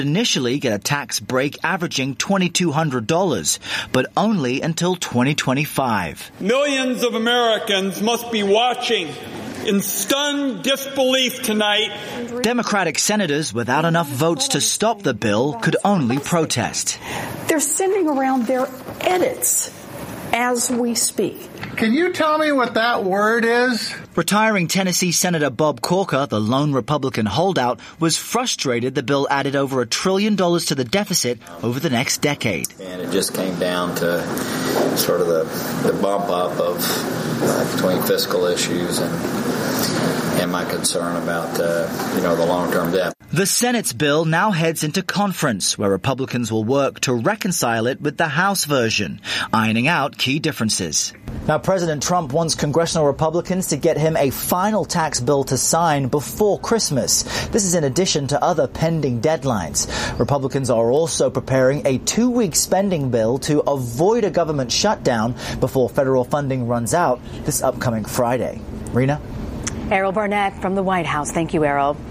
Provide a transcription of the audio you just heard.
initially get a tax break averaging $2,200, but only until 2025. Millions of Americans must be watching in stunned disbelief tonight. Democratic senators without enough votes to stop the bill could only protest. They're sending around their edits as we speak. Can you tell me what that word is? Retiring Tennessee Senator Bob Corker, the lone Republican holdout, was frustrated the bill added over $1 trillion to the deficit over the next decade. And it just came down to sort of the bump up of between fiscal issues and my concern about the long-term debt. The Senate's bill now heads into conference, where Republicans will work to reconcile it with the House version, ironing out key differences. Now, President Trump wants congressional Republicans to get him a final tax bill to sign before Christmas. This is in addition to other pending deadlines. Republicans are also preparing a 2-week spending bill to avoid a government shutdown before federal funding runs out this upcoming Friday. Rena? Errol Barnett from the White House. Thank you, Errol.